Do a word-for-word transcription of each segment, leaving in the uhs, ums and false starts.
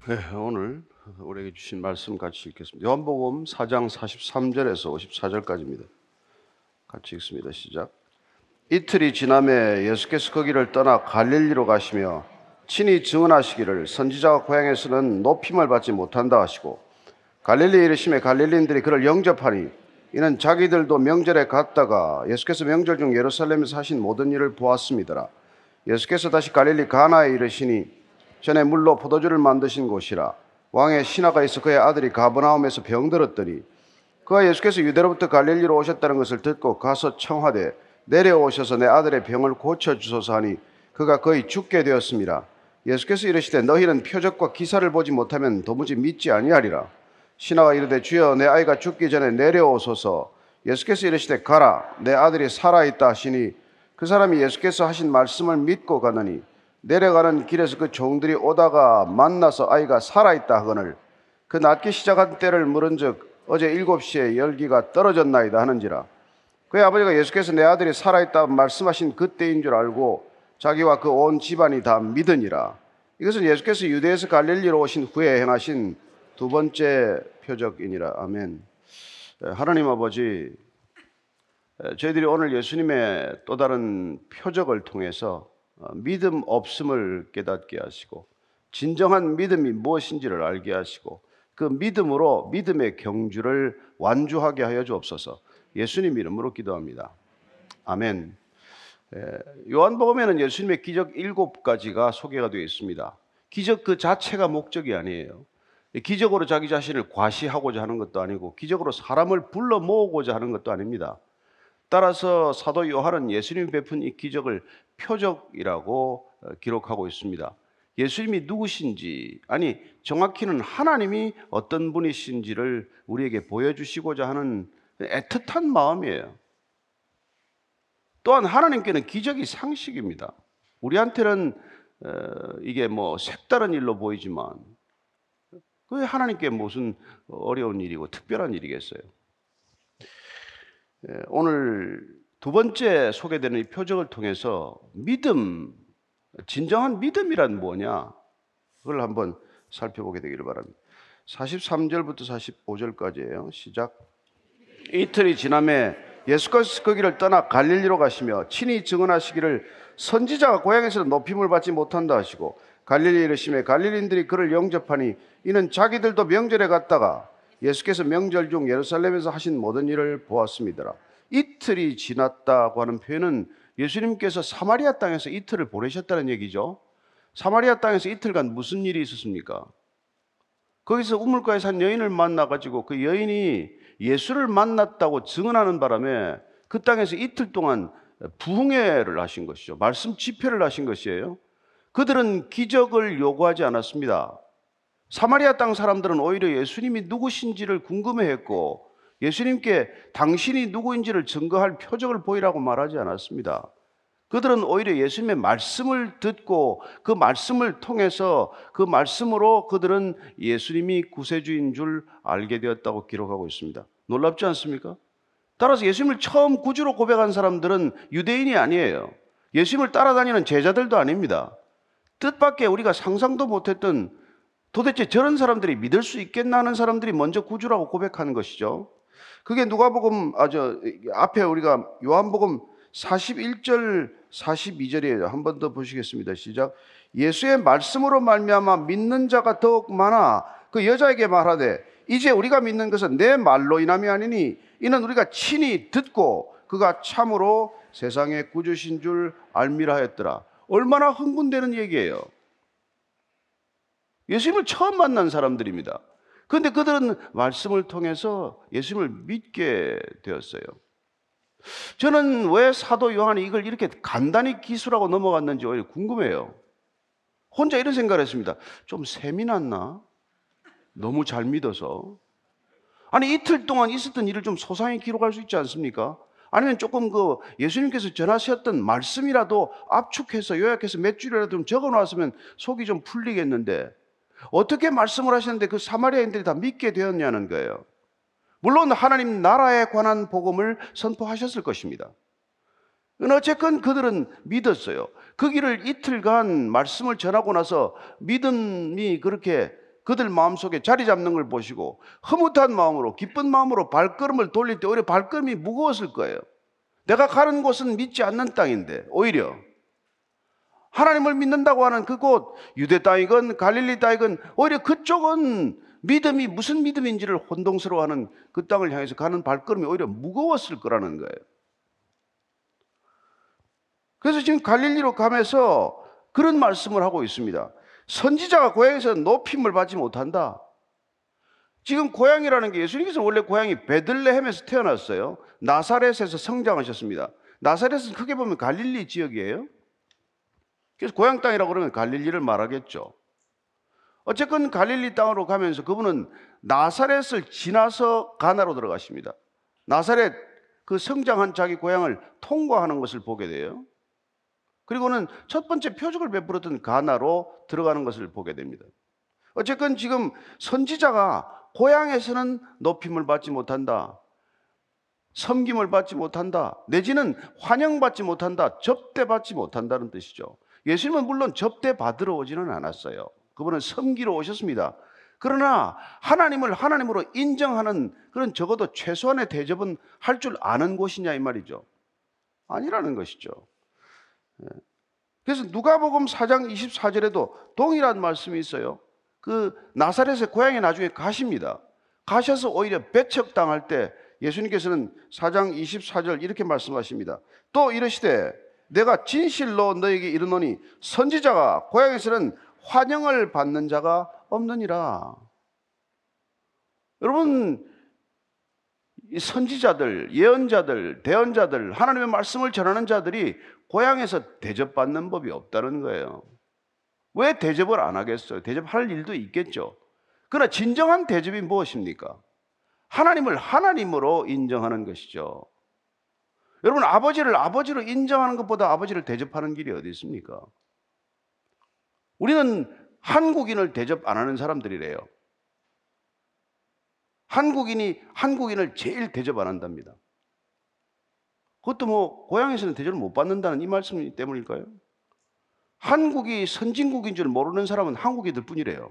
네, 오늘 우리에게 주신 말씀 같이 읽겠습니다. 요한복음 사 장 사십삼 절에서 오십사 절까지입니다. 같이 읽습니다. 시작. 이틀이 지남에 예수께서 거기를 떠나 갈릴리로 가시며 친히 증언하시기를 선지자가 고향에서는 높임을 받지 못한다 하시고, 갈릴리에 이르시매 갈릴리인들이 그를 영접하니 이는 자기들도 명절에 갔다가 예수께서 명절 중 예루살렘에서 하신 모든 일을 보았음이더라. 예수께서 다시 갈릴리 가나에 이르시니 전에 물로 포도주를 만드신 곳이라. 왕의 신하가 있어 그의 아들이 가버나움에서 병들었더니 그가 예수께서 유대로부터 갈릴리로 오셨다는 것을 듣고 가서 청하되 내려오셔서 내 아들의 병을 고쳐주소서 하니 그가 거의 죽게 되었습니다. 예수께서 이르시되 너희는 표적과 기사를 보지 못하면 도무지 믿지 아니하리라. 신하가 이르되 주여 내 아이가 죽기 전에 내려오소서. 예수께서 이르시되 가라 내 아들이 살아있다 하시니 그 사람이 예수께서 하신 말씀을 믿고 가느니 내려가는 길에서 그 종들이 오다가 만나서 아이가 살아있다 하거늘 그 낫기 시작한 때를 물은즉 어제 일곱 시에 열기가 떨어졌나이다 하는지라. 그의 아버지가 예수께서 내 아들이 살아있다 말씀하신 그때인 줄 알고 자기와 그 온 집안이 다 믿으니라. 이것은 예수께서 유대에서 갈릴리로 오신 후에 행하신 두 번째 표적이니라. 아멘. 하나님 아버지, 저희들이 오늘 예수님의 또 다른 표적을 통해서 믿음 없음을 깨닫게 하시고 진정한 믿음이 무엇인지를 알게 하시고 그 믿음으로 믿음의 경주를 완주하게 하여 주옵소서. 예수님 이름으로 기도합니다. 아멘. 요한복음에는 예수님의 기적 일곱 가지가 소개가 되어 있습니다. 기적 그 자체가 목적이 아니에요. 기적으로 자기 자신을 과시하고자 하는 것도 아니고 기적으로 사람을 불러 모으고자 하는 것도 아닙니다. 따라서 사도 요한은 예수님이 베푼 이 기적을 표적이라고 기록하고 있습니다. 예수님이 누구신지, 아니 정확히는 하나님이 어떤 분이신지를 우리에게 보여주시고자 하는 애틋한 마음이에요. 또한 하나님께는 기적이 상식입니다. 우리한테는 이게 뭐 색다른 일로 보이지만 그게 하나님께 무슨 어려운 일이고 특별한 일이겠어요. 오늘 두 번째 소개되는 이 표적을 통해서 믿음, 진정한 믿음이란 뭐냐, 그걸 한번 살펴보게 되기를 바랍니다. 사십삼 절부터 사십오 절까지예요. 시작. 이틀이 지남에 예수께서 거기를 떠나 갈릴리로 가시며 친히 증언하시기를 선지자가 고향에서는 높임을 받지 못한다 하시고, 갈릴리에 이르시매 갈릴리인들이 그를 영접하니 이는 자기들도 명절에 갔다가 예수께서 명절 중 예루살렘에서 하신 모든 일을 보았음이더라. 이틀이 지났다고 하는 표현은 예수님께서 사마리아 땅에서 이틀을 보내셨다는 얘기죠. 사마리아 땅에서 이틀간 무슨 일이 있었습니까? 거기서 우물가에서 한 여인을 만나가지고 그 여인이 예수를 만났다고 증언하는 바람에 그 땅에서 이틀 동안 부흥회를 하신 것이죠. 말씀 집회를 하신 것이에요. 그들은 기적을 요구하지 않았습니다. 사마리아 땅 사람들은 오히려 예수님이 누구신지를 궁금해했고 예수님께 당신이 누구인지를 증거할 표적을 보이라고 말하지 않았습니다. 그들은 오히려 예수님의 말씀을 듣고 그 말씀을 통해서 그 말씀으로 그들은 예수님이 구세주인 줄 알게 되었다고 기록하고 있습니다. 놀랍지 않습니까? 따라서 예수님을 처음 구주로 고백한 사람들은 유대인이 아니에요. 예수님을 따라다니는 제자들도 아닙니다. 뜻밖의 우리가 상상도 못했던, 도대체 저런 사람들이 믿을 수 있겠나 하는 사람들이 먼저 구주라고 고백하는 것이죠. 그게 누가복음, 아, 저, 앞에 우리가 요한복음 사십일 절, 사십이 절이에요. 한 번 더 보시겠습니다. 시작. 예수의 말씀으로 말미암아 믿는 자가 더욱 많아 그 여자에게 말하되 이제 우리가 믿는 것은 내 말로 인함이 아니니 이는 우리가 친히 듣고 그가 참으로 세상의 구주신 줄 알미라 하였더라. 얼마나 흥분되는 얘기예요. 예수님을 처음 만난 사람들입니다. 그런데 그들은 말씀을 통해서 예수님을 믿게 되었어요. 저는 왜 사도 요한이 이걸 이렇게 간단히 기술하고 넘어갔는지 오히려 궁금해요. 혼자 이런 생각을 했습니다. 좀 셈이 났나? 너무 잘 믿어서. 아니 이틀 동안 있었던 일을 좀 소상히 기록할 수 있지 않습니까? 아니면 조금 그 예수님께서 전하셨던 말씀이라도 압축해서 요약해서 몇 줄이라도 좀 적어놨으면 속이 좀 풀리겠는데 어떻게 말씀을 하셨는데 그 사마리아인들이 다 믿게 되었냐는 거예요. 물론 하나님 나라에 관한 복음을 선포하셨을 것입니다. 어쨌건 그들은 믿었어요. 그 길을 이틀간 말씀을 전하고 나서 믿음이 그렇게 그들 마음속에 자리 잡는 걸 보시고 흐뭇한 마음으로 기쁜 마음으로 발걸음을 돌릴 때 오히려 발걸음이 무거웠을 거예요. 내가 가는 곳은 믿지 않는 땅인데 오히려 하나님을 믿는다고 하는 그곳 유대 땅이건 갈릴리 땅이건 오히려 그쪽은 믿음이 무슨 믿음인지를 혼동스러워하는 그 땅을 향해서 가는 발걸음이 오히려 무거웠을 거라는 거예요. 그래서 지금 갈릴리로 가면서 그런 말씀을 하고 있습니다. 선지자가 고향에서 높임을 받지 못한다. 지금 고향이라는 게 예수님께서 원래 고향이 베들레헴에서 태어났어요. 나사렛에서 성장하셨습니다. 나사렛은 크게 보면 갈릴리 지역이에요. 그래서 고향 땅이라고 그러면 갈릴리를 말하겠죠. 어쨌건 갈릴리 땅으로 가면서 그분은 나사렛을 지나서 가나로 들어가십니다. 나사렛 그 성장한 자기 고향을 통과하는 것을 보게 돼요. 그리고는 첫 번째 표적을 베풀었던 가나로 들어가는 것을 보게 됩니다. 어쨌건 지금 선지자가 고향에서는 높임을 받지 못한다, 섬김을 받지 못한다, 내지는 환영받지 못한다, 접대받지 못한다는 뜻이죠. 예수님은 물론 접대받으러 오지는 않았어요. 그분은 섬기러 오셨습니다. 그러나 하나님을 하나님으로 인정하는 그런 적어도 최소한의 대접은 할 줄 아는 곳이냐 이 말이죠. 아니라는 것이죠. 그래서 누가복음 사 장 이십사 절에도 동일한 말씀이 있어요. 그 나사렛의 고향에 나중에 가십니다. 가셔서 오히려 배척당할 때 예수님께서는 사 장 이십사 절 이렇게 말씀하십니다. 또 이르시되 내가 진실로 너에게 이르노니 선지자가 고향에서는 환영을 받는 자가 없느니라. 여러분, 이 선지자들, 예언자들, 대언자들, 하나님의 말씀을 전하는 자들이 고향에서 대접받는 법이 없다는 거예요. 왜 대접을 안 하겠어요? 대접할 일도 있겠죠. 그러나 진정한 대접이 무엇입니까? 하나님을 하나님으로 인정하는 것이죠. 여러분, 아버지를 아버지로 인정하는 것보다 아버지를 대접하는 길이 어디 있습니까? 우리는 한국인을 대접 안 하는 사람들이래요. 한국인이 한국인을 제일 대접 안 한답니다. 그것도 뭐 고향에서는 대접을 못 받는다는 이 말씀 때문일까요? 한국이 선진국인 줄 모르는 사람은 한국인들 뿐이래요.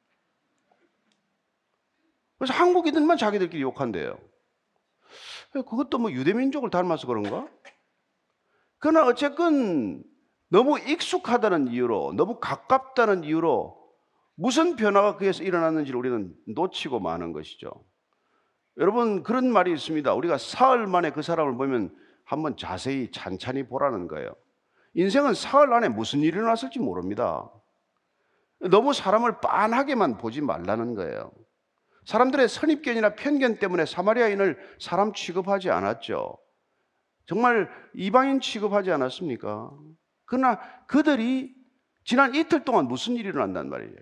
그래서 한국인들만 자기들끼리 욕한대요. 그것도 뭐 유대민족을 닮아서 그런가? 그러나 어쨌건 너무 익숙하다는 이유로, 너무 가깝다는 이유로 무슨 변화가 그에서 일어났는지를 우리는 놓치고 마는 것이죠. 여러분, 그런 말이 있습니다. 우리가 사흘 만에 그 사람을 보면 한번 자세히 찬찬히 보라는 거예요. 인생은 사흘 안에 무슨 일이 일어났을지 모릅니다. 너무 사람을 빤하게만 보지 말라는 거예요. 사람들의 선입견이나 편견 때문에 사마리아인을 사람 취급하지 않았죠. 정말 이방인 취급하지 않았습니까? 그러나 그들이 지난 이틀 동안 무슨 일이 일어난단 말이에요.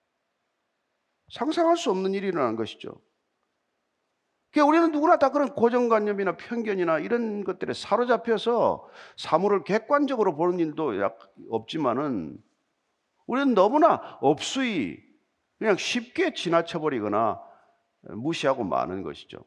상상할 수 없는 일이 일어난 것이죠. 그러니까 우리는 누구나 다 그런 고정관념이나 편견이나 이런 것들에 사로잡혀서 사물을 객관적으로 보는 일도 없지만은 우리는 너무나 업수이 그냥 쉽게 지나쳐버리거나 무시하고 마는 것이죠.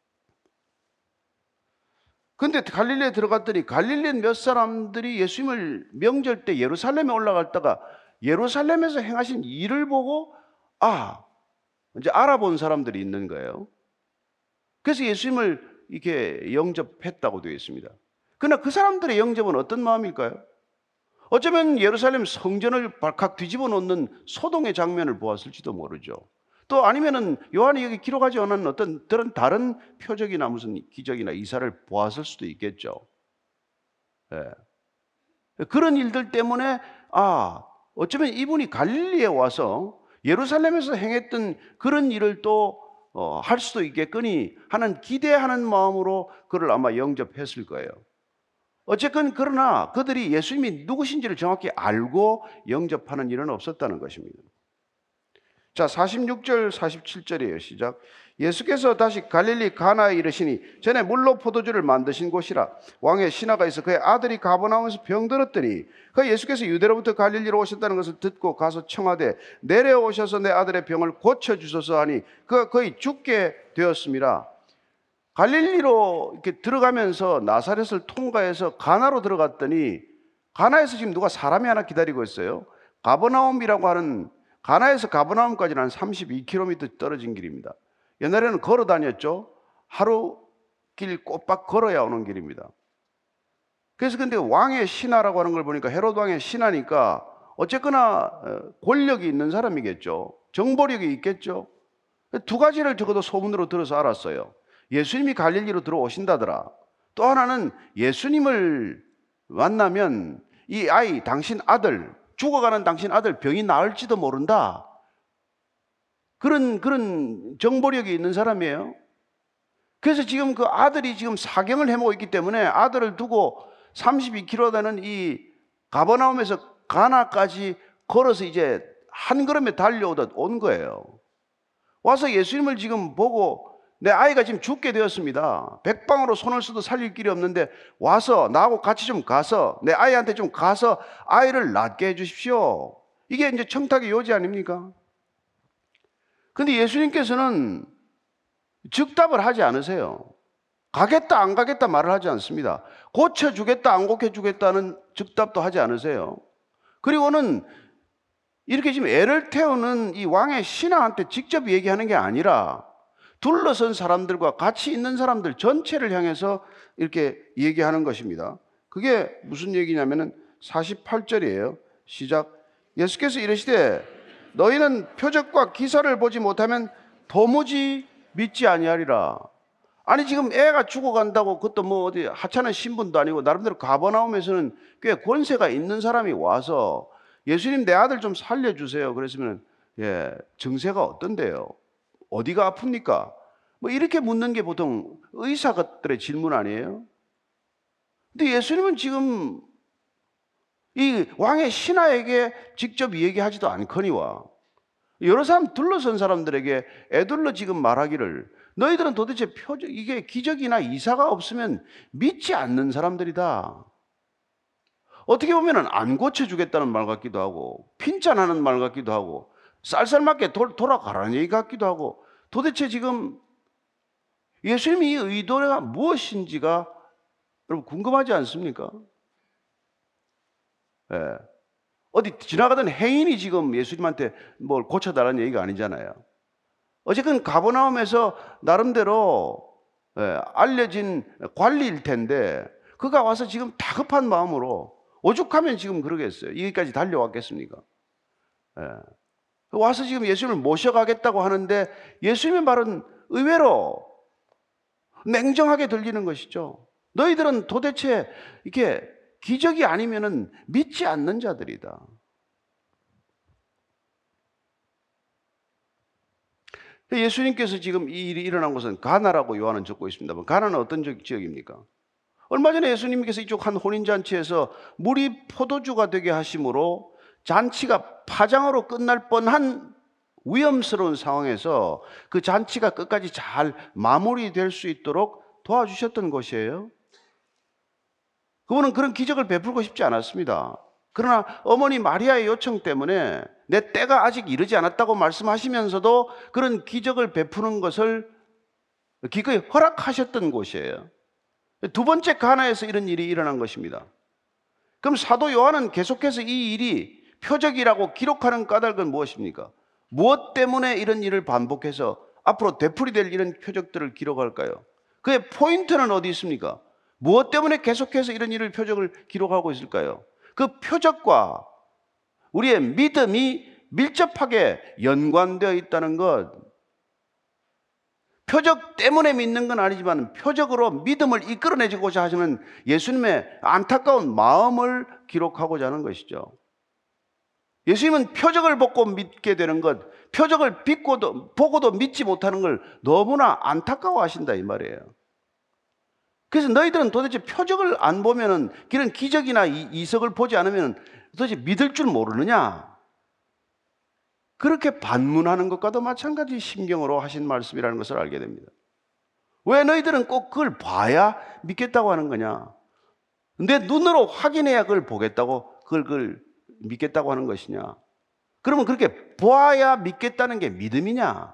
그런데 갈릴리에 들어갔더니 갈릴리 몇 사람들이 예수님을 명절 때 예루살렘에 올라갔다가 예루살렘에서 행하신 일을 보고 아, 이제 알아본 사람들이 있는 거예요. 그래서 예수님을 이렇게 영접했다고 되어 있습니다. 그러나 그 사람들의 영접은 어떤 마음일까요? 어쩌면 예루살렘 성전을 발칵 뒤집어 놓는 소동의 장면을 보았을지도 모르죠. 또 아니면은 요한이 여기 기록하지 않은 어떤 다른 표적이나 무슨 기적이나 이사를 보았을 수도 있겠죠. 예. 그런 일들 때문에 아, 어쩌면 이분이 갈릴리에 와서 예루살렘에서 행했던 그런 일을 또 어, 할 수도 있겠거니 하는 기대하는 마음으로 그를 아마 영접했을 거예요. 어쨌건 그러나 그들이 예수님이 누구신지를 정확히 알고 영접하는 일은 없었다는 것입니다. 자, 사십육 절 사십칠 절이에요. 시작. 예수께서 다시 갈릴리 가나에 이르시니 전에 물로 포도주를 만드신 곳이라 왕의 신하가 있어 그의 아들이 가버나움에서 병들었더니 그 예수께서 유대로부터 갈릴리로 오셨다는 것을 듣고 가서 청하되 내려오셔서 내 아들의 병을 고쳐주소서 하니 그가 거의 죽게 되었습니다. 갈릴리로 이렇게 들어가면서 나사렛을 통과해서 가나로 들어갔더니 가나에서 지금 누가 사람이 하나 기다리고 있어요. 가버나움이라고 하는 가나에서 가버나움까지는 한 삼십이 킬로미터 떨어진 길입니다. 옛날에는 걸어 다녔죠. 하루 길 꼬박 걸어야 오는 길입니다. 그래서 근데 왕의 신하라고 하는 걸 보니까 헤롯 왕의 신하니까 어쨌거나 권력이 있는 사람이겠죠. 정보력이 있겠죠. 두 가지를 적어도 소문으로 들어서 알았어요. 예수님이 갈릴리로 들어오신다더라. 또 하나는 예수님을 만나면 이 아이, 당신 아들, 죽어가는 당신 아들 병이 나을지도 모른다. 그런, 그런 정보력이 있는 사람이에요. 그래서 지금 그 아들이 지금 사경을 해먹고 있기 때문에 아들을 두고 삼십이 킬로미터 되는 이 가버나움에서 가나까지 걸어서 이제 한 걸음에 달려오듯 온 거예요. 와서 예수님을 지금 보고 내 아이가 지금 죽게 되었습니다. 백방으로 손을 써도 살릴 길이 없는데 와서 나하고 같이 좀 가서 내 아이한테 좀 가서 아이를 낫게 해주십시오. 이게 이제 청탁의 요지 아닙니까? 근데 예수님께서는 즉답을 하지 않으세요. 가겠다 안 가겠다 말을 하지 않습니다. 고쳐주겠다 안 고쳐주겠다는 즉답도 하지 않으세요. 그리고는 이렇게 지금 애를 태우는 이 왕의 신하한테 직접 얘기하는 게 아니라 둘러선 사람들과 같이 있는 사람들 전체를 향해서 이렇게 얘기하는 것입니다. 그게 무슨 얘기냐면은 사십팔 절이에요. 시작. 예수께서 이르시되 너희는 표적과 기사를 보지 못하면 도무지 믿지 아니하리라. 아니 지금 애가 죽어간다고 그것도 뭐 어디 하찮은 신분도 아니고 나름대로 가버나움에서는 꽤 권세가 있는 사람이 와서 예수님 내 아들 좀 살려주세요. 그랬으면 예, 증세가 어떤데요? 어디가 아픕니까? 뭐 이렇게 묻는 게 보통 의사들의 질문 아니에요? 근데 예수님은 지금 이 왕의 신하에게 직접 얘기하지도 않거니와 여러 사람 둘러선 사람들에게 애둘러 지금 말하기를 너희들은 도대체 표적, 이게 기적이나 이사가 없으면 믿지 않는 사람들이다. 어떻게 보면 안 고쳐주겠다는 말 같기도 하고 핀잔하는 말 같기도 하고 쌀쌀맞게 돌, 돌아가라는 얘기 같기도 하고 도대체 지금 예수님이 이 의도가 무엇인지가 여러분 궁금하지 않습니까? 예. 어디 지나가던 행인이 지금 예수님한테 뭘 고쳐달라는 얘기가 아니잖아요. 어쨌든 가버나움에서 나름대로 예, 알려진 관리일 텐데 그가 와서 지금 다급한 마음으로 오죽하면 지금 그러겠어요. 여기까지 달려왔겠습니까? 예. 와서 지금 예수님을 모셔가겠다고 하는데 예수님의 말은 의외로 냉정하게 들리는 것이죠. 너희들은 도대체 이게 기적이 아니면은 믿지 않는 자들이다. 예수님께서 지금 이 일이 일어난 곳은 가나라고 요한은 적고 있습니다만 가나는 어떤 지역입니까? 얼마 전에 예수님께서 이쪽 한 혼인잔치에서 물이 포도주가 되게 하심으로 잔치가 파장으로 끝날 뻔한 위험스러운 상황에서 그 잔치가 끝까지 잘 마무리될 수 있도록 도와주셨던 것이에요. 그분은 그런 기적을 베풀고 싶지 않았습니다. 그러나 어머니 마리아의 요청 때문에 내 때가 아직 이르지 않았다고 말씀하시면서도 그런 기적을 베푸는 것을 기꺼이 허락하셨던 곳이에요. 두 번째 가나에서 이런 일이 일어난 것입니다. 그럼 사도 요한은 계속해서 이 일이 표적이라고 기록하는 까닭은 무엇입니까? 무엇 때문에 이런 일을 반복해서 앞으로 되풀이될 이런 표적들을 기록할까요? 그의 포인트는 어디 있습니까? 무엇 때문에 계속해서 이런 일을 표적을 기록하고 있을까요? 그 표적과 우리의 믿음이 밀접하게 연관되어 있다는 것. 표적 때문에 믿는 건 아니지만 표적으로 믿음을 이끌어내고자 하시는 예수님의 안타까운 마음을 기록하고자 하는 것이죠. 예수님은 표적을 보고 믿게 되는 것, 표적을 믿고도, 보고도 믿지 못하는 걸 너무나 안타까워하신다 이 말이에요. 그래서 너희들은 도대체 표적을 안 보면은 그런 기적이나 이석을 보지 않으면 도대체 믿을 줄 모르느냐? 그렇게 반문하는 것과도 마찬가지 심경으로 하신 말씀이라는 것을 알게 됩니다. 왜 너희들은 꼭 그걸 봐야 믿겠다고 하는 거냐? 내 눈으로 확인해야 그걸 보겠다고, 그걸, 그걸 믿겠다고 하는 것이냐? 그러면 그렇게 보아야 믿겠다는 게 믿음이냐?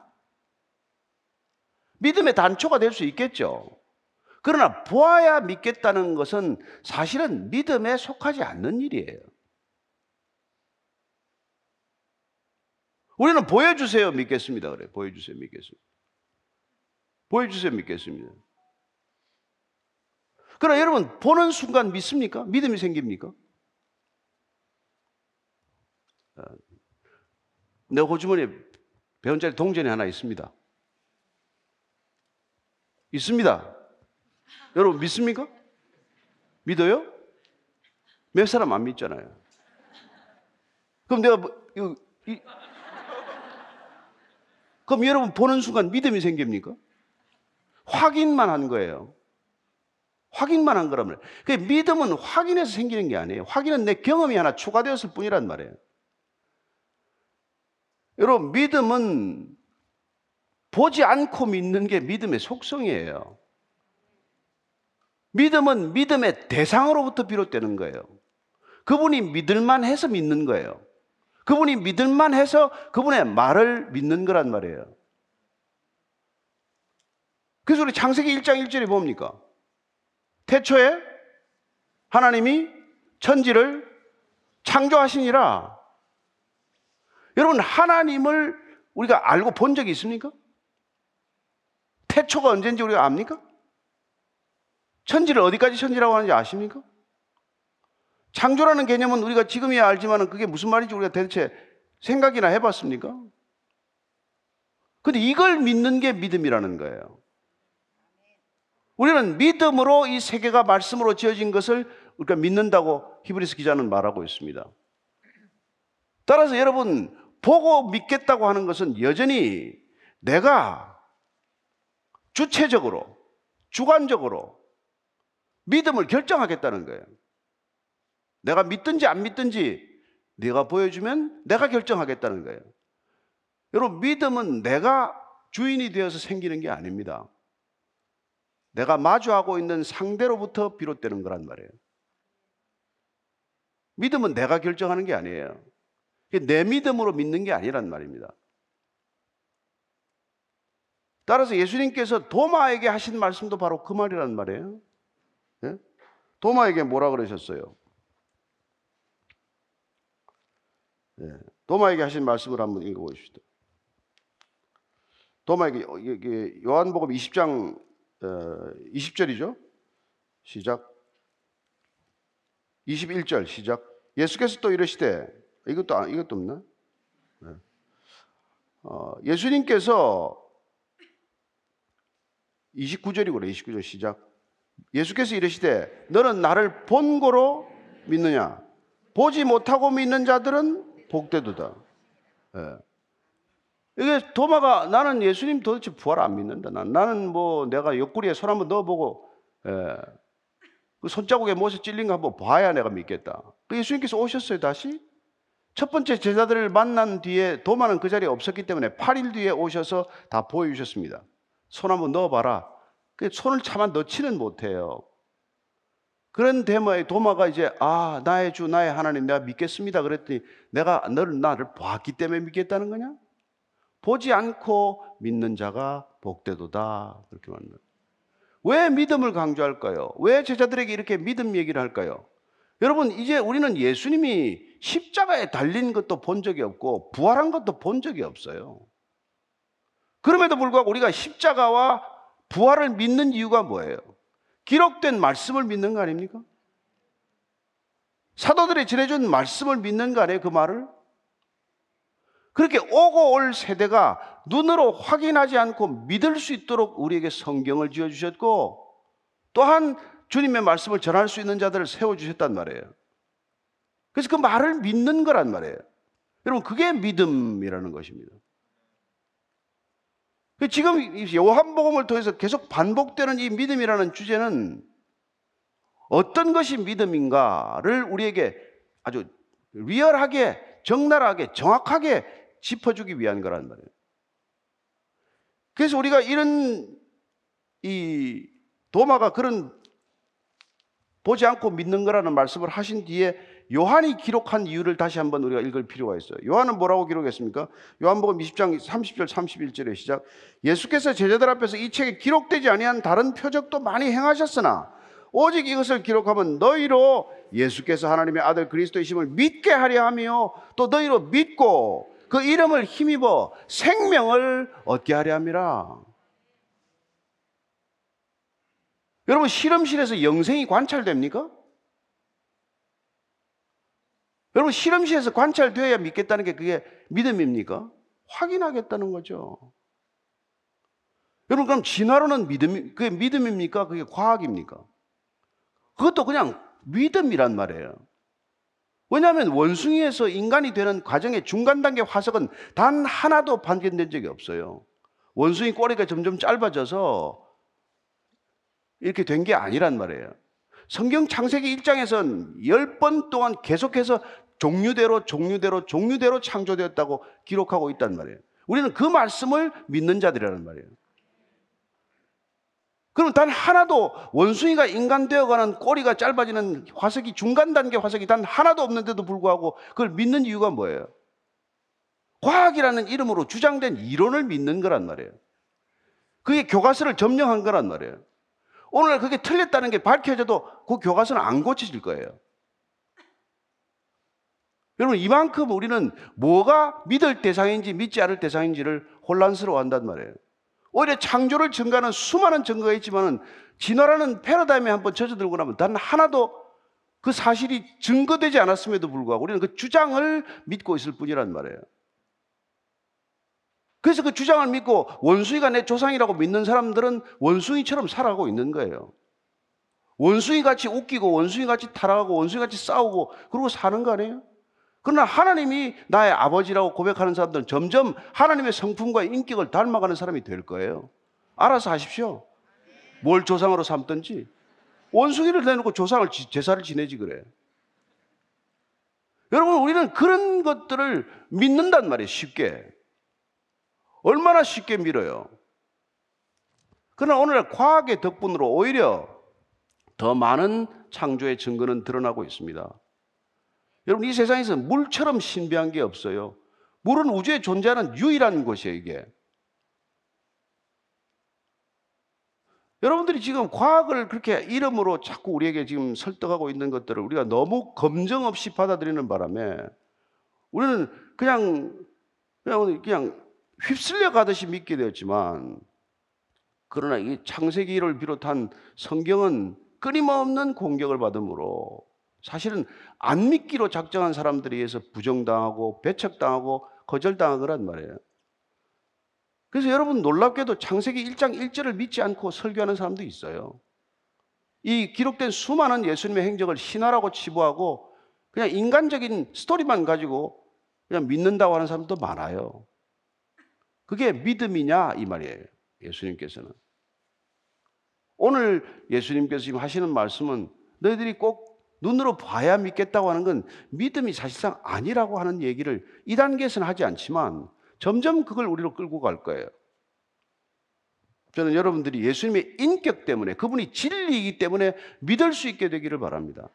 믿음의 단초가 될 수 있겠죠. 그러나 보아야 믿겠다는 것은 사실은 믿음에 속하지 않는 일이에요. 우리는 보여주세요 믿겠습니다. 그래. 보여주세요 믿겠습니다. 보여주세요 믿겠습니다. 그러나 여러분 보는 순간 믿습니까? 믿음이 생깁니까? 내 호주머니에 백 원짜리 동전이 하나 있습니다. 있습니다. 여러분 믿습니까? 믿어요? 몇 사람 안 믿잖아요. 그럼 내가 뭐, 이, 이, 그럼 여러분 보는 순간 믿음이 생깁니까? 확인만 한 거예요. 확인만 한 거란 말이에요. 그 믿음은 확인해서 생기는 게 아니에요. 확인은 내 경험이 하나 추가되었을 뿐이란 말이에요. 여러분 믿음은 보지 않고 믿는 게 믿음의 속성이에요. 믿음은 믿음의 대상으로부터 비롯되는 거예요. 그분이 믿을만 해서 믿는 거예요. 그분이 믿을만 해서 그분의 말을 믿는 거란 말이에요. 그래서 우리 창세기 일 장 일 절이 뭡니까? 태초에 하나님이 천지를 창조하시니라. 여러분 하나님을 우리가 알고 본 적이 있습니까? 태초가 언제인지 우리가 압니까? 천지를 어디까지 천지라고 하는지 아십니까? 창조라는 개념은 우리가 지금이야 알지만 그게 무슨 말인지 우리가 대체 생각이나 해봤습니까? 근데 이걸 믿는 게 믿음이라는 거예요. 우리는 믿음으로 이 세계가 말씀으로 지어진 것을 우리가 믿는다고 히브리서 기자는 말하고 있습니다. 따라서 여러분 보고 믿겠다고 하는 것은 여전히 내가 주체적으로 주관적으로 믿음을 결정하겠다는 거예요. 내가 믿든지 안 믿든지 네가 보여주면 내가 결정하겠다는 거예요. 여러분 믿음은 내가 주인이 되어서 생기는 게 아닙니다. 내가 마주하고 있는 상대로부터 비롯되는 거란 말이에요. 믿음은 내가 결정하는 게 아니에요. 내 믿음으로 믿는 게 아니란 말입니다. 따라서 예수님께서 도마에게 하신 말씀도 바로 그 말이란 말이에요. 네? 도마에게 뭐라 그러셨어요? 네. 도마에게 하신 말씀을 한번 읽어보십시오. 도마에게 요한복음 이십 장 이십 절이죠. 시작. 이십일 절 시작. 예수께서 또 이르시되 이것도 이것도 없나? 네. 어, 예수님께서 이십구 절이구나. 이십구 절 시작. 예수께서 이르시되 너는 나를 본고로 믿느냐? 보지 못하고 믿는 자들은 복되도다. 네. 이게 도마가 나는 예수님 도대체 부활 안 믿는다. 나는 뭐 내가 옆구리에 손 한번 넣어보고 예, 그 손자국에 못에 찔린 거 한번 봐야 내가 믿겠다. 그 예수님께서 오셨어요 다시. 첫 번째 제자들을 만난 뒤에 도마는 그 자리에 없었기 때문에 팔 일 뒤에 오셔서 다 보여주셨습니다. 손 한번 넣어봐라. 그 손을 차마 넣지는 못해요. 그런 데마에 도마가 이제 아 나의 주 나의 하나님 내가 믿겠습니다 그랬더니 내가 너를 나를 봤기 때문에 믿겠다는 거냐? 보지 않고 믿는 자가 복되도다. 그렇게 말합니다. 왜 믿음을 강조할까요? 왜 제자들에게 이렇게 믿음 얘기를 할까요? 여러분 이제 우리는 예수님이 십자가에 달린 것도 본 적이 없고 부활한 것도 본 적이 없어요. 그럼에도 불구하고 우리가 십자가와 부활을 믿는 이유가 뭐예요? 기록된 말씀을 믿는 거 아닙니까? 사도들이 전해준 말씀을 믿는 거 아니에요? 그 말을? 그렇게 오고 올 세대가 눈으로 확인하지 않고 믿을 수 있도록 우리에게 성경을 지어주셨고 또한 주님의 말씀을 전할 수 있는 자들을 세워주셨단 말이에요. 그래서 그 말을 믿는 거란 말이에요. 여러분 그게 믿음이라는 것입니다. 지금 요한복음을 통해서 계속 반복되는 이 믿음이라는 주제는 어떤 것이 믿음인가를 우리에게 아주 리얼하게 적나라하게 정확하게 짚어주기 위한 거란 말이에요. 그래서 우리가 이런 이 도마가 그런 보지 않고 믿는 거라는 말씀을 하신 뒤에 요한이 기록한 이유를 다시 한번 우리가 읽을 필요가 있어요. 요한은 뭐라고 기록했습니까? 요한복음 이십 장 삼십 절 삼십일 절에 시작. 예수께서 제자들 앞에서 이 책에 기록되지 아니한 다른 표적도 많이 행하셨으나 오직 이것을 기록하면 너희로 예수께서 하나님의 아들 그리스도이심을 믿게 하려 하며 또 너희로 믿고 그 이름을 힘입어 생명을 얻게 하려 함이라. 여러분, 실험실에서 영생이 관찰됩니까? 여러분, 실험실에서 관찰되어야 믿겠다는 게 그게 믿음입니까? 확인하겠다는 거죠. 여러분, 그럼 진화론은 믿음, 그게 믿음입니까? 그게 과학입니까? 그것도 그냥 믿음이란 말이에요. 왜냐하면 원숭이에서 인간이 되는 과정의 중간 단계 화석은 단 하나도 발견된 적이 없어요. 원숭이 꼬리가 점점 짧아져서 이렇게 된 게 아니란 말이에요. 성경 창세기 일 장에선 열 번 동안 계속해서 종류대로 종류대로 종류대로 창조되었다고 기록하고 있단 말이에요. 우리는 그 말씀을 믿는 자들이라는 말이에요. 그럼 단 하나도 원숭이가 인간 되어가는 꼬리가 짧아지는 화석이, 중간 단계 화석이 단 하나도 없는데도 불구하고 그걸 믿는 이유가 뭐예요? 과학이라는 이름으로 주장된 이론을 믿는 거란 말이에요. 그게 교과서를 점령한 거란 말이에요. 오늘날 그게 틀렸다는 게 밝혀져도 그 교과서는 안 고쳐질 거예요. 여러분, 이만큼 우리는 뭐가 믿을 대상인지 믿지 않을 대상인지를 혼란스러워한단 말이에요. 오히려 창조를 증거하는 수많은 증거가 있지만 진화라는 패러다임에 한번 젖어들고 나면 단 하나도 그 사실이 증거되지 않았음에도 불구하고 우리는 그 주장을 믿고 있을 뿐이란 말이에요. 그래서 그 주장을 믿고 원숭이가 내 조상이라고 믿는 사람들은 원숭이처럼 살아가고 있는 거예요. 원숭이같이 웃기고 원숭이같이 타락하고 원숭이같이 싸우고 그러고 사는 거 아니에요? 그러나 하나님이 나의 아버지라고 고백하는 사람들은 점점 하나님의 성품과 인격을 닮아가는 사람이 될 거예요. 알아서 하십시오. 뭘 조상으로 삼든지. 원숭이를 내놓고 조상을, 제사를 지내지 그래. 여러분, 우리는 그런 것들을 믿는단 말이에요. 쉽게. 얼마나 쉽게 믿어요. 그러나 오늘 과학의 덕분으로 오히려 더 많은 창조의 증거는 드러나고 있습니다. 여러분, 이 세상에서 물처럼 신비한 게 없어요. 물은 우주에 존재하는 유일한 것이에요, 이게. 여러분들이 지금 과학을 그렇게 이름으로 자꾸 우리에게 지금 설득하고 있는 것들을 우리가 너무 검증 없이 받아들이는 바람에 우리는 그냥, 그냥, 그냥 휩쓸려 가듯이 믿게 되었지만, 그러나 이 창세기를 비롯한 성경은 끊임없는 공격을 받으므로 사실은 안 믿기로 작정한 사람들에 의해서 부정당하고 배척당하고 거절당하거란 말이에요. 그래서 여러분, 놀랍게도 창세기 일 장 일 절을 믿지 않고 설교하는 사람도 있어요. 이 기록된 수많은 예수님의 행적을 신화라고 치부하고 그냥 인간적인 스토리만 가지고 그냥 믿는다고 하는 사람도 많아요. 그게 믿음이냐 이 말이에요. 예수님께서는. 오늘 예수님께서 지금 하시는 말씀은 너희들이 꼭 눈으로 봐야 믿겠다고 하는 건 믿음이 사실상 아니라고 하는 얘기를 이 단계에서는 하지 않지만 점점 그걸 우리로 끌고 갈 거예요. 저는 여러분들이 예수님의 인격 때문에, 그분이 진리이기 때문에 믿을 수 있게 되기를 바랍니다.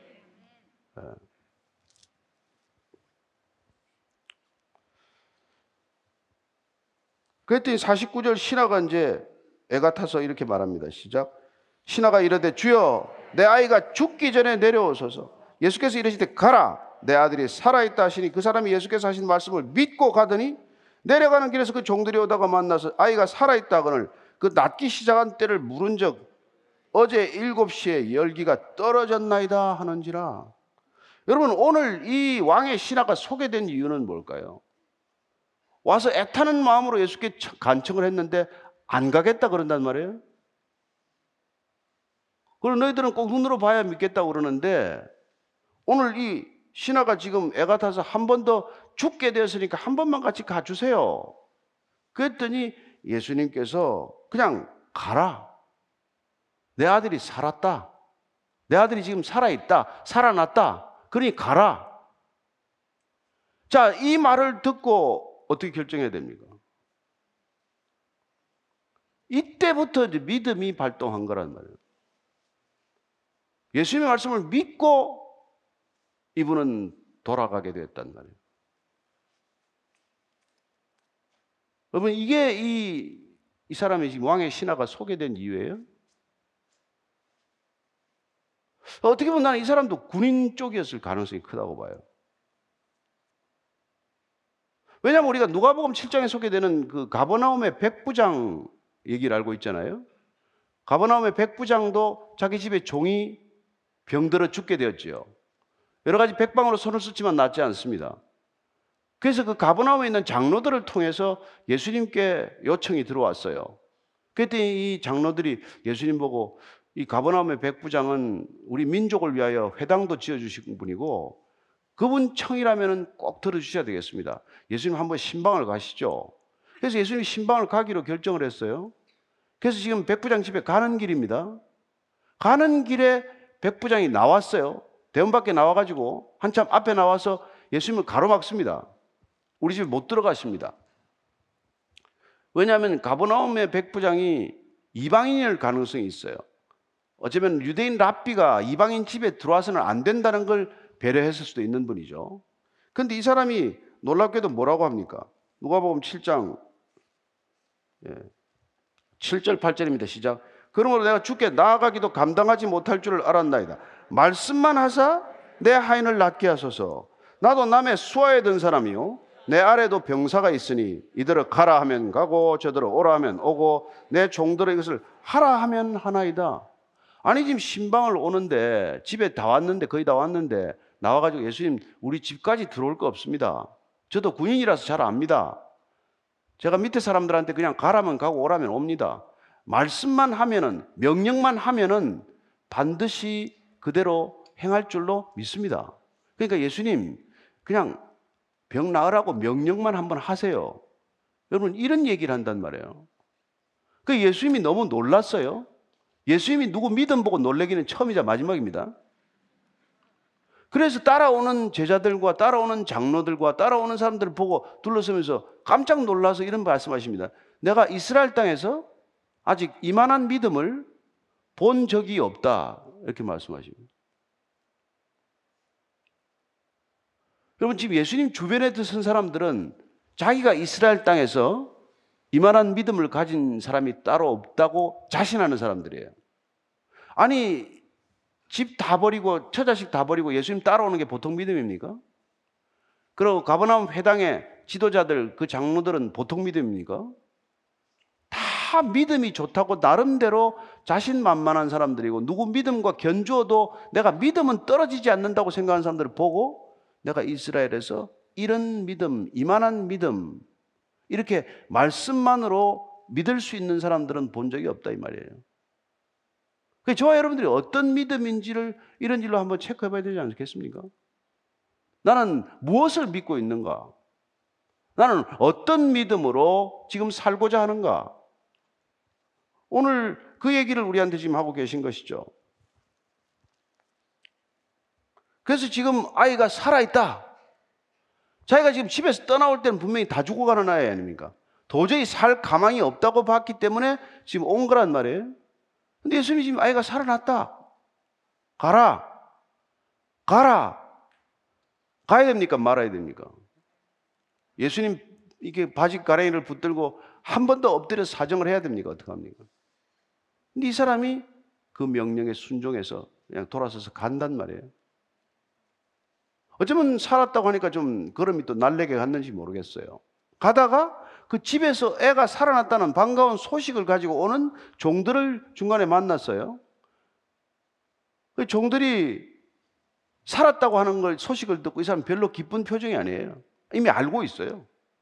그랬더니 사십구 절 신하가 이제 애가 타서 이렇게 말합니다. 시작. 신하가 이르되 주여 내 아이가 죽기 전에 내려오소서. 예수께서 이르시되 가라 내 아들이 살아있다 하시니 그 사람이 예수께서 하신 말씀을 믿고 가더니 내려가는 길에서 그 종들이 오다가 만나서 아이가 살아있다 하거늘 그 낫기 시작한 때를 물은 적 어제 일곱 시에 열기가 떨어졌나이다 하는지라. 여러분, 오늘 이 왕의 신하가 소개된 이유는 뭘까요? 와서 애타는 마음으로 예수께 간청을 했는데 안 가겠다 그런단 말이에요. 그리고 너희들은 꼭 눈으로 봐야 믿겠다고 그러는데 오늘 이 신하가 지금 애가 타서 한 번 더 죽게 되었으니까 한 번만 같이 가주세요. 그랬더니 예수님께서 그냥 가라. 내 아들이 살았다. 내 아들이 지금 살아있다. 살아났다. 그러니 가라. 자, 이 말을 듣고 어떻게 결정해야 됩니까? 이때부터 이제 믿음이 발동한 거란 말이에요. 예수님의 말씀을 믿고 이분은 돌아가게 되었단 말이에요. 여러분, 이게 이, 이 사람의 지금 왕의 신하가 소개된 이유예요. 어떻게 보면 나는 이 사람도 군인 쪽이었을 가능성이 크다고 봐요. 왜냐하면 우리가 누가복음 칠 장에 소개되는 그 가버나움의 백부장 얘기를 알고 있잖아요. 가버나움의 백부장도 자기 집에 종이 병들어 죽게 되었지요. 여러 가지 백방으로 손을 썼지만 낫지 않습니다. 그래서 그 가버나움에 있는 장로들을 통해서 예수님께 요청이 들어왔어요. 그랬더니 이 장로들이 예수님 보고 이 가버나움의 백부장은 우리 민족을 위하여 회당도 지어주신 분이고 그분 청이라면 꼭 들어주셔야 되겠습니다. 예수님 한번 신방을 가시죠. 그래서 예수님이 신방을 가기로 결정을 했어요. 그래서 지금 백부장 집에 가는 길입니다. 가는 길에 백부장이 나왔어요. 대문 밖에 나와가지고 한참 앞에 나와서 예수님을 가로막습니다. 우리 집에 못 들어가십니다. 왜냐하면 가버나움의 백부장이 이방인일 가능성이 있어요. 어쩌면 유대인 랍비가 이방인 집에 들어와서는 안 된다는 걸 배려했을 수도 있는 분이죠. 그런데 이 사람이 놀랍게도 뭐라고 합니까? 누가복음 칠 장 칠 절 팔 절입니다. 시작. 그러므로 내가 주께 나아가기도 감당하지 못할 줄을 알았나이다. 말씀만 하사 내 하인을 낫게 하소서. 나도 남의 수하에 든 사람이요 내 아래도 병사가 있으니 이들을 가라 하면 가고 저들을 오라 하면 오고 내 종들의 이것을 하라 하면 하나이다. 아니 지금 신방을 오는데 집에 다 왔는데 거의 다 왔는데 나와가지고 예수님 우리 집까지 들어올 거 없습니다. 저도 군인이라서 잘 압니다. 제가 밑에 사람들한테 그냥 가라면 가고 오라면 옵니다. 말씀만 하면은 명령만 하면은 반드시 그대로 행할 줄로 믿습니다. 그러니까 예수님 그냥 병 나으라고 명령만 한번 하세요. 여러분 이런 얘기를 한단 말이에요. 그 예수님이 너무 놀랐어요. 예수님이 누구 믿음 보고 놀래기는 처음이자 마지막입니다. 그래서 따라오는 제자들과 따라오는 장로들과 따라오는 사람들을 보고 둘러서면서 깜짝 놀라서 이런 말씀하십니다. 내가 이스라엘 땅에서 아직 이만한 믿음을 본 적이 없다. 이렇게 말씀하십니다. 여러분 지금 예수님 주변에 선 사람들은 자기가 이스라엘 땅에서 이만한 믿음을 가진 사람이 따로 없다고 자신하는 사람들이에요. 아니 집 다 버리고 처자식 다 버리고 예수님 따라오는 게 보통 믿음입니까? 그리고 가버나움 회당의 지도자들 그 장로들은 보통 믿음입니까? 다 믿음이 좋다고 나름대로 자신만만한 사람들이고 누구 믿음과 견주어도 내가 믿음은 떨어지지 않는다고 생각하는 사람들을 보고 내가 이스라엘에서 이런 믿음, 이만한 믿음 이렇게 말씀만으로 믿을 수 있는 사람들은 본 적이 없다 이 말이에요. 그래서 저와 여러분들이 어떤 믿음인지를 이런 일로 한번 체크해 봐야 되지 않겠습니까? 나는 무엇을 믿고 있는가? 나는 어떤 믿음으로 지금 살고자 하는가? 오늘 그 얘기를 우리한테 지금 하고 계신 것이죠. 그래서 지금 아이가 살아있다. 자기가 지금 집에서 떠나올 때는 분명히 다 죽어가는 아이 아닙니까? 도저히 살 가망이 없다고 봤기 때문에 지금 온 거란 말이에요. 근데 예수님이 지금 아이가 살아났다. 가라. 가라. 가야 됩니까? 말아야 됩니까? 예수님 이게 바지 가랭이를 붙들고 한 번 더 엎드려서 사정을 해야 됩니까? 어떡합니까? 근데 이 사람이 그 명령에 순종해서 그냥 돌아서서 간단 말이에요. 어쩌면 살았다고 하니까 좀 걸음이 또 날래게 갔는지 모르겠어요. 가다가 그 집에서 애가 살아났다는 반가운 소식을 가지고 오는 종들을 중간에 만났어요. 그 종들이 살았다고 하는 걸 소식을 듣고 이 사람 별로 기쁜 표정이 아니에요. 이미 알고 있어요.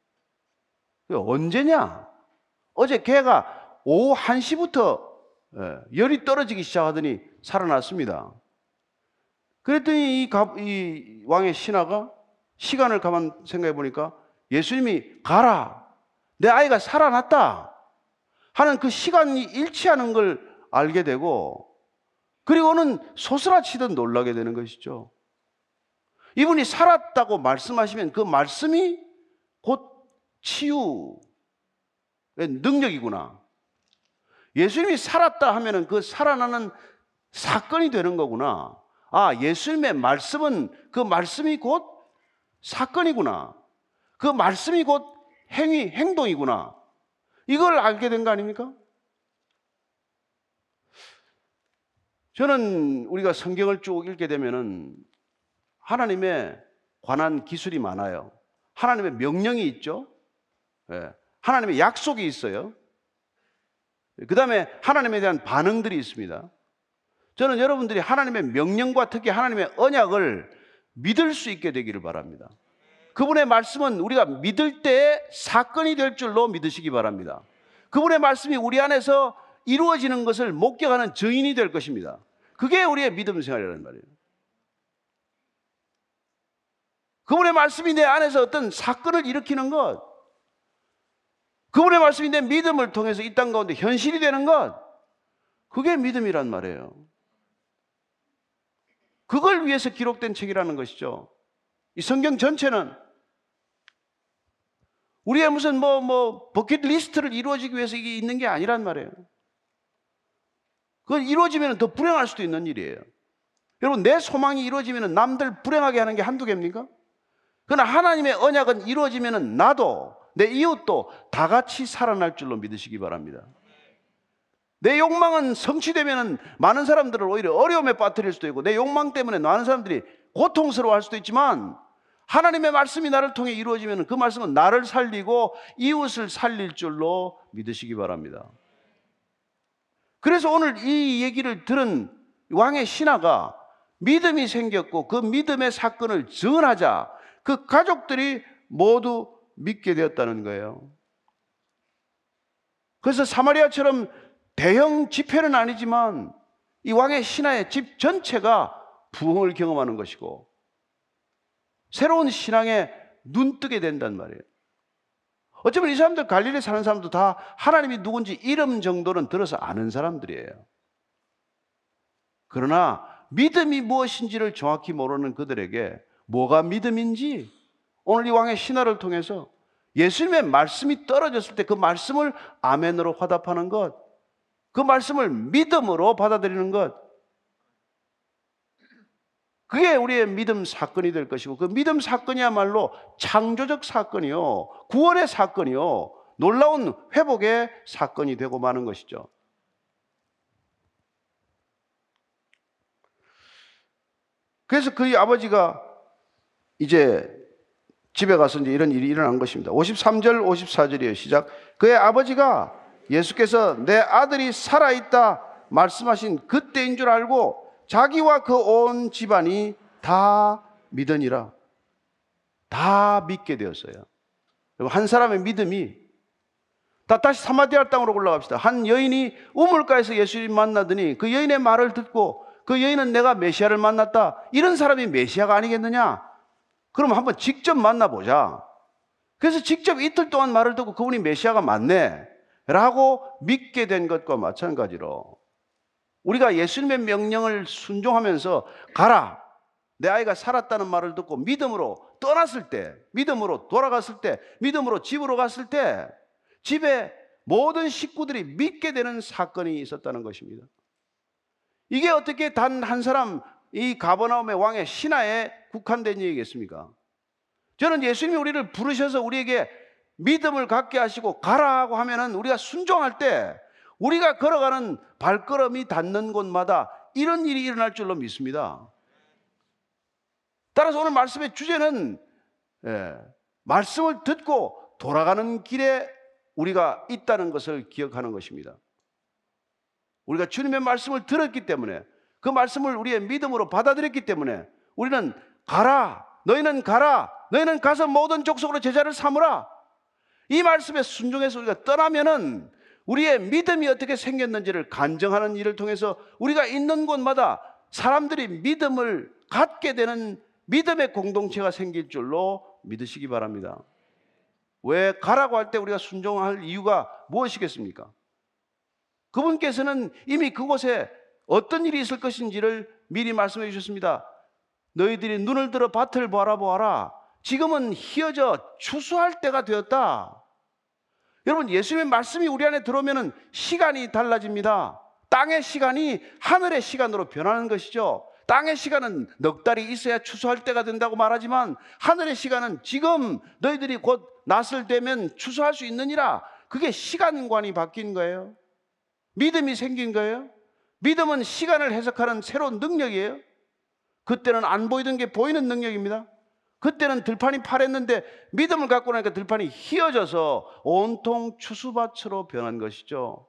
언제냐? 어제 걔가 오후 한 시부터 열이 떨어지기 시작하더니 살아났습니다. 그랬더니 이, 가, 이 왕의 신하가 시간을 가만 생각해 보니까 예수님이 가라. 내 아이가 살아났다 하는 그 시간이 일치하는 걸 알게 되고 그리고는 소스라치듯 놀라게 되는 것이죠. 이분이 살았다고 말씀하시면 그 말씀이 곧 치유의 능력이구나. 예수님이 살았다 하면 그 살아나는 사건이 되는 거구나. 아, 예수님의 말씀은 그 말씀이 곧 사건이구나. 그 말씀이 곧 행위, 행동이구나. 이걸 알게 된 거 아닙니까? 저는 우리가 성경을 쭉 읽게 되면은 하나님의 관한 기술이 많아요. 하나님의 명령이 있죠. 예. 하나님의 약속이 있어요. 그 다음에 하나님에 대한 반응들이 있습니다. 저는 여러분들이 하나님의 명령과 특히 하나님의 언약을 믿을 수 있게 되기를 바랍니다. 그분의 말씀은 우리가 믿을 때에 사건이 될 줄로 믿으시기 바랍니다. 그분의 말씀이 우리 안에서 이루어지는 것을 목격하는 증인이 될 것입니다. 그게 우리의 믿음 생활이라는 말이에요. 그분의 말씀이 내 안에서 어떤 사건을 일으키는 것, 그분의 말씀이 내 믿음을 통해서 이 땅 가운데 현실이 되는 것, 그게 믿음이란 말이에요. 그걸 위해서 기록된 책이라는 것이죠. 이 성경 전체는 우리의 무슨 뭐, 뭐, 버킷리스트를 이루어지기 위해서 이게 있는 게 아니란 말이에요. 그건 이루어지면 더 불행할 수도 있는 일이에요. 여러분, 내 소망이 이루어지면 남들 불행하게 하는 게 한두 개입니까? 그러나 하나님의 언약은 이루어지면 나도, 내 이웃도 다 같이 살아날 줄로 믿으시기 바랍니다. 내 욕망은 성취되면 많은 사람들을 오히려 어려움에 빠뜨릴 수도 있고, 내 욕망 때문에 많은 사람들이 고통스러워할 수도 있지만, 하나님의 말씀이 나를 통해 이루어지면 그 말씀은 나를 살리고 이웃을 살릴 줄로 믿으시기 바랍니다. 그래서 오늘 이 얘기를 들은 왕의 신하가 믿음이 생겼고 그 믿음의 사건을 증언하자 그 가족들이 모두 믿게 되었다는 거예요. 그래서 사마리아처럼 대형 집회는 아니지만 이 왕의 신하의 집 전체가 부흥을 경험하는 것이고 새로운 신앙에 눈뜨게 된단 말이에요. 어쩌면 이 사람들, 갈릴리에 사는 사람도 다 하나님이 누군지 이름 정도는 들어서 아는 사람들이에요. 그러나 믿음이 무엇인지를 정확히 모르는 그들에게 뭐가 믿음인지 오늘 이 왕의 신하를 통해서 예수님의 말씀이 떨어졌을 때 그 말씀을 아멘으로 화답하는 것, 그 말씀을 믿음으로 받아들이는 것, 그게 우리의 믿음 사건이 될 것이고 그 믿음 사건이야말로 창조적 사건이요, 구원의 사건이요, 놀라운 회복의 사건이 되고 마는 것이죠. 그래서 그의 아버지가 이제 집에 가서 이제 이런 일이 일어난 것입니다. 오십삼 절 오십사 절이에요. 시작. 그의 아버지가 예수께서 내 아들이 살아있다 말씀하신 그때인 줄 알고 자기와 그 온 집안이 다 믿으니라. 다 믿게 되었어요. 한 사람의 믿음이, 다 다시 사마리아 땅으로 올라갑시다. 한 여인이 우물가에서 예수님 만나더니 그 여인의 말을 듣고 그 여인은 내가 메시아를 만났다, 이런 사람이 메시아가 아니겠느냐? 그럼 한번 직접 만나보자. 그래서 직접 이틀 동안 말을 듣고 그분이 메시아가 맞네 라고 믿게 된 것과 마찬가지로 우리가 예수님의 명령을 순종하면서 가라, 내 아이가 살았다는 말을 듣고 믿음으로 떠났을 때, 믿음으로 돌아갔을 때, 믿음으로 집으로 갔을 때 집에 모든 식구들이 믿게 되는 사건이 있었다는 것입니다. 이게 어떻게 단 한 사람, 이 가버나움의 왕의 신하에 국한된 얘기겠습니까? 저는 예수님이 우리를 부르셔서 우리에게 믿음을 갖게 하시고 가라고 하면은 우리가 순종할 때 우리가 걸어가는 발걸음이 닿는 곳마다 이런 일이 일어날 줄로 믿습니다. 따라서 오늘 말씀의 주제는 예, 말씀을 듣고 돌아가는 길에 우리가 있다는 것을 기억하는 것입니다. 우리가 주님의 말씀을 들었기 때문에, 그 말씀을 우리의 믿음으로 받아들였기 때문에 우리는 가라, 너희는 가라, 너희는 가서 모든 족속으로 제자를 삼으라, 이 말씀에 순종해서 우리가 떠나면은 우리의 믿음이 어떻게 생겼는지를 간증하는 일을 통해서 우리가 있는 곳마다 사람들이 믿음을 갖게 되는 믿음의 공동체가 생길 줄로 믿으시기 바랍니다. 왜 가라고 할 때 우리가 순종할 이유가 무엇이겠습니까? 그분께서는 이미 그곳에 어떤 일이 있을 것인지를 미리 말씀해 주셨습니다. 너희들이 눈을 들어 밭을 바라보아라. 지금은 희어져 추수할 때가 되었다. 여러분, 예수님의 말씀이 우리 안에 들어오면 시간이 달라집니다. 땅의 시간이 하늘의 시간으로 변하는 것이죠. 땅의 시간은 넉 달이 있어야 추수할 때가 된다고 말하지만 하늘의 시간은 지금 너희들이 곧 낫을 되면 추수할 수 있느니라. 그게 시간관이 바뀐 거예요. 믿음이 생긴 거예요. 믿음은 시간을 해석하는 새로운 능력이에요. 그때는 안 보이던 게 보이는 능력입니다. 그때는 들판이 파랬는데 믿음을 갖고 나니까 들판이 휘어져서 온통 추수밭으로 변한 것이죠.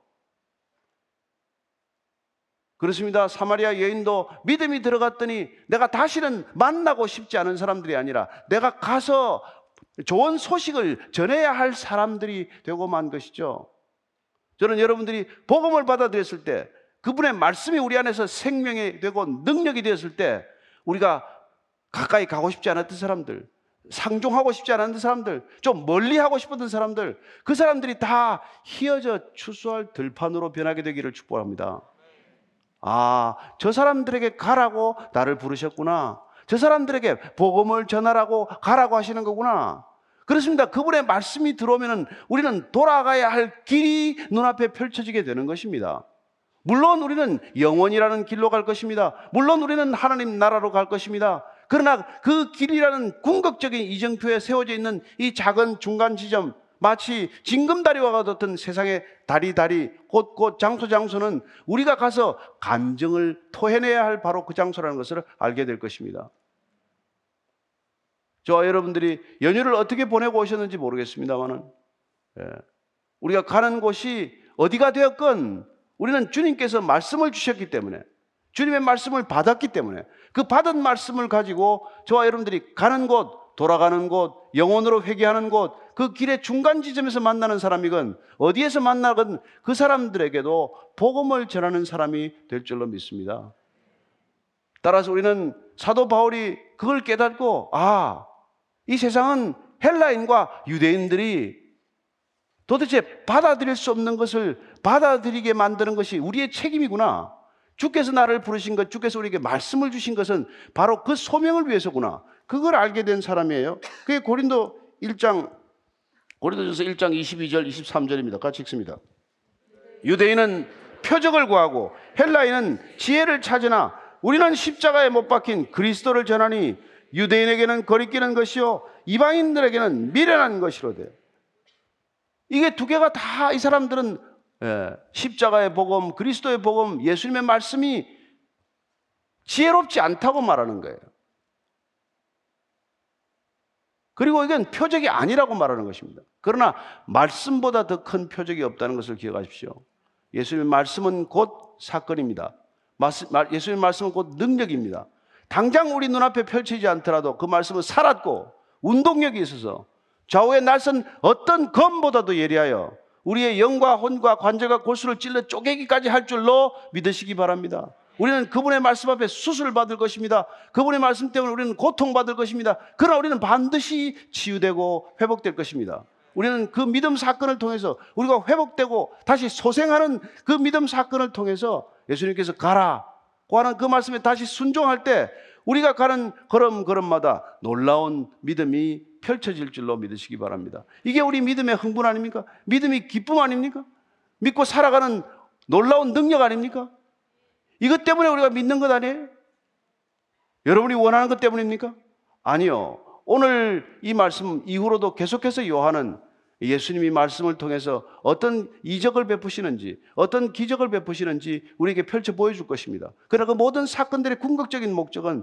그렇습니다. 사마리아 여인도 믿음이 들어갔더니 내가 다시는 만나고 싶지 않은 사람들이 아니라 내가 가서 좋은 소식을 전해야 할 사람들이 되고 만 것이죠. 저는 여러분들이 복음을 받아들였을 때, 그분의 말씀이 우리 안에서 생명이 되고 능력이 되었을 때, 우리가 가까이 가고 싶지 않았던 사람들, 상종하고 싶지 않았던 사람들, 좀 멀리 하고 싶었던 사람들, 그 사람들이 다 휘어져 추수할 들판으로 변하게 되기를 축복합니다. 아, 저 사람들에게 가라고 나를 부르셨구나. 저 사람들에게 복음을 전하라고 가라고 하시는 거구나. 그렇습니다. 그분의 말씀이 들어오면 우리는 돌아가야 할 길이 눈앞에 펼쳐지게 되는 것입니다. 물론 우리는 영원이라는 길로 갈 것입니다. 물론 우리는 하나님 나라로 갈 것입니다. 그러나 그 길이라는 궁극적인 이정표에 세워져 있는 이 작은 중간 지점, 마치 징금다리와 같은 세상의 다리다리, 곳곳 장소 장소는 우리가 가서 감정을 토해내야 할 바로 그 장소라는 것을 알게 될 것입니다. 저와 여러분들이 연휴를 어떻게 보내고 오셨는지 모르겠습니다만은, 예, 우리가 가는 곳이 어디가 되었건 우리는 주님께서 말씀을 주셨기 때문에, 주님의 말씀을 받았기 때문에 그 받은 말씀을 가지고 저와 여러분들이 가는 곳, 돌아가는 곳, 영혼으로 회개하는 곳, 그 길의 중간 지점에서 만나는 사람이건 어디에서 만나건 그 사람들에게도 복음을 전하는 사람이 될 줄로 믿습니다. 따라서 우리는 사도 바울이 그걸 깨닫고, 아, 이 세상은 헬라인과 유대인들이 도대체 받아들일 수 없는 것을 받아들이게 만드는 것이 우리의 책임이구나. 주께서 나를 부르신 것, 주께서 우리에게 말씀을 주신 것은 바로 그 소명을 위해서구나. 그걸 알게 된 사람이에요. 그게 고린도 일 장, 고린도전서 일 장 이십이 절 이십삼 절입니다. 같이 읽습니다. 유대인은 표적을 구하고 헬라인은 지혜를 찾으나 우리는 십자가에 못 박힌 그리스도를 전하니 유대인에게는 거리끼는 것이요 이방인들에게는 미련한 것이로되. 이게 두 개가 다 이 사람들은, 예, 십자가의 복음, 그리스도의 복음, 예수님의 말씀이 지혜롭지 않다고 말하는 거예요. 그리고 이건 표적이 아니라고 말하는 것입니다. 그러나 말씀보다 더 큰 표적이 없다는 것을 기억하십시오. 예수님의 말씀은 곧 사건입니다. 예수님의 말씀은 곧 능력입니다. 당장 우리 눈앞에 펼치지 않더라도 그 말씀은 살았고 운동력이 있어서 좌우에 날선 어떤 검보다도 예리하여 우리의 영과 혼과 관절과 골수를 찔러 쪼개기까지 할 줄로 믿으시기 바랍니다. 우리는 그분의 말씀 앞에 수술을 받을 것입니다. 그분의 말씀 때문에 우리는 고통받을 것입니다. 그러나 우리는 반드시 치유되고 회복될 것입니다. 우리는 그 믿음 사건을 통해서 우리가 회복되고 다시 소생하는 그 믿음 사건을 통해서 예수님께서 가라고 하는 그 말씀에 다시 순종할 때 우리가 가는 걸음걸음마다 놀라운 믿음이 펼쳐질 줄로 믿으시기 바랍니다. 이게 우리 믿음의 흥분 아닙니까? 믿음이 기쁨 아닙니까? 믿고 살아가는 놀라운 능력 아닙니까? 이것 때문에 우리가 믿는 것 아니에요? 여러분이 원하는 것 때문입니까? 아니요. 오늘 이 말씀 이후로도 계속해서 요한은 예수님이 말씀을 통해서 어떤 이적을 베푸시는지, 어떤 기적을 베푸시는지 우리에게 펼쳐 보여줄 것입니다. 그러나 그 모든 사건들의 궁극적인 목적은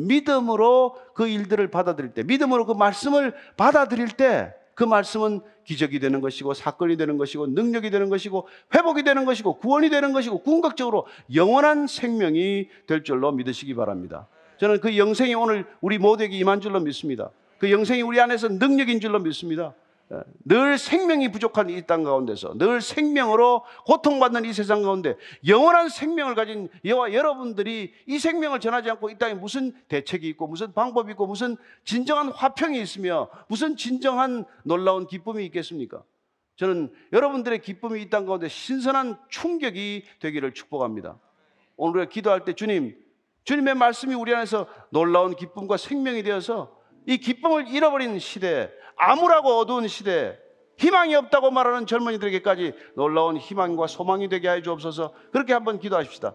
믿음으로 그 일들을 받아들일 때, 믿음으로 그 말씀을 받아들일 때 그 말씀은 기적이 되는 것이고 사건이 되는 것이고 능력이 되는 것이고 회복이 되는 것이고 구원이 되는 것이고 궁극적으로 영원한 생명이 될 줄로 믿으시기 바랍니다. 저는 그 영생이 오늘 우리 모두에게 임한 줄로 믿습니다. 그 영생이 우리 안에서 능력인 줄로 믿습니다. 늘 생명이 부족한 이 땅 가운데서 늘 생명으로 고통받는 이 세상 가운데 영원한 생명을 가진 여와 여러분들이 이 생명을 전하지 않고 이 땅에 무슨 대책이 있고 무슨 방법이 있고 무슨 진정한 화평이 있으며 무슨 진정한 놀라운 기쁨이 있겠습니까? 저는 여러분들의 기쁨이 이 땅 가운데 신선한 충격이 되기를 축복합니다. 오늘 우리가 기도할 때 주님, 주님의 말씀이 우리 안에서 놀라운 기쁨과 생명이 되어서 이 기쁨을 잃어버린 시대에, 암울하고 어두운 시대에 희망이 없다고 말하는 젊은이들에게까지 놀라운 희망과 소망이 되게 하여 주옵소서. 그렇게 한번 기도하십시다.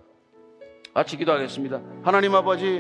같이 기도하겠습니다. 하나님 아버지,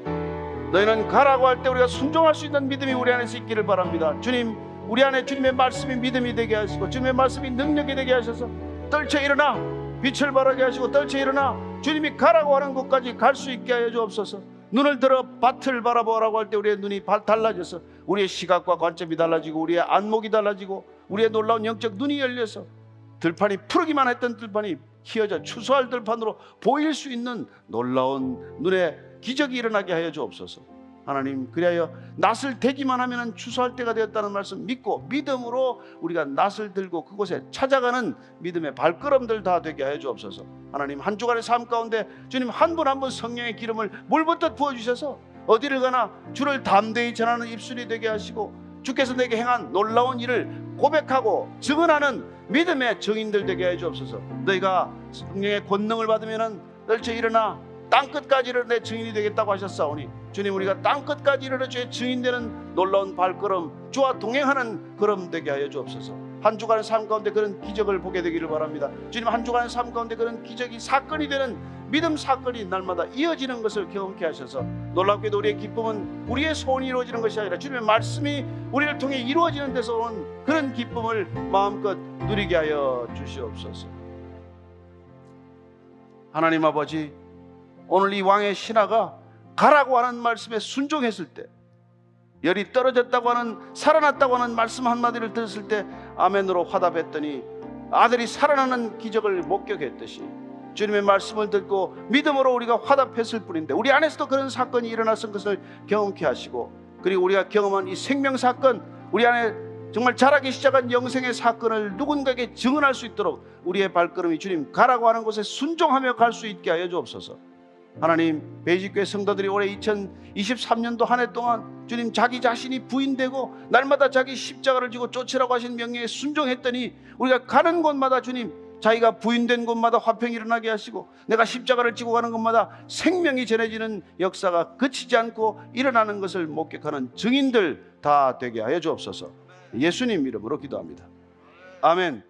너희는 가라고 할 때 우리가 순종할 수 있는 믿음이 우리 안에서 있기를 바랍니다. 주님, 우리 안에 주님의 말씀이 믿음이 되게 하시고 주님의 말씀이 능력이 되게 하셔서 떨쳐 일어나 빛을 발하게 하시고 떨쳐 일어나 주님이 가라고 하는 곳까지 갈 수 있게 하여 주옵소서. 눈을 들어 밭을 바라보라고 할 때 우리의 눈이 달라져서 우리의 시각과 관점이 달라지고 우리의 안목이 달라지고 우리의 놀라운 영적 눈이 열려서 들판이 푸르기만 했던 들판이 희어져 추수할 들판으로 보일 수 있는 놀라운 눈에 기적이 일어나게 하여 주옵소서. 하나님, 그리하여 낫을 대기만 하면 추수할 때가 되었다는 말씀 믿고 믿음으로 우리가 낫을 들고 그곳에 찾아가는 믿음의 발걸음들 다 되게 하여 주옵소서. 하나님, 한 주간의 삶 가운데 주님 한 분 한 분 성령의 기름을 물붓듯 부어주셔서 어디를 가나 주를 담대히 전하는 입술이 되게 하시고 주께서 내게 행한 놀라운 일을 고백하고 증언하는 믿음의 증인들 되게 해 주옵소서. 너희가 성령의 권능을 받으면 떨쳐 일어나 땅끝까지 이르러 내 증인이 되겠다고 하셨사오니 주님, 우리가 땅끝까지 이르러 주의 증인되는 놀라운 발걸음, 주와 동행하는 걸음 되게 하여 주옵소서. 한 주간의 삶 가운데 그런 기적을 보게 되기를 바랍니다. 주님, 한 주간의 삶 가운데 그런 기적이 사건이 되는 믿음 사건이 날마다 이어지는 것을 경험케 하셔서 놀랍게도 우리의 기쁨은 우리의 소원이 이루어지는 것이 아니라 주님의 말씀이 우리를 통해 이루어지는 데서 온 그런 기쁨을 마음껏 누리게 하여 주시옵소서. 하나님 아버지, 오늘 이 왕의 신하가 가라고 하는 말씀에 순종했을 때, 열이 떨어졌다고 하는, 살아났다고 하는 말씀 한마디를 들었을 때 아멘으로 화답했더니 아들이 살아나는 기적을 목격했듯이 주님의 말씀을 듣고 믿음으로 우리가 화답했을 뿐인데 우리 안에서도 그런 사건이 일어났은 것을 경험케 하시고, 그리고 우리가 경험한 이 생명 사건, 우리 안에 정말 자라기 시작한 영생의 사건을 누군가에게 증언할 수 있도록 우리의 발걸음이 주님 가라고 하는 곳에 순종하며 갈 수 있게 하여 주옵소서. 하나님, 베이직교회 성도들이 올해 이천이십삼 년도 한 해 동안 주님 자기 자신이 부인되고 날마다 자기 십자가를 지고 쫓으라고 하신 명령에 순종했더니 우리가 가는 곳마다 주님 자기가 부인된 곳마다 화평이 일어나게 하시고 내가 십자가를 지고 가는 곳마다 생명이 전해지는 역사가 그치지 않고 일어나는 것을 목격하는 증인들 다 되게 하여 주옵소서. 예수님 이름으로 기도합니다. 아멘.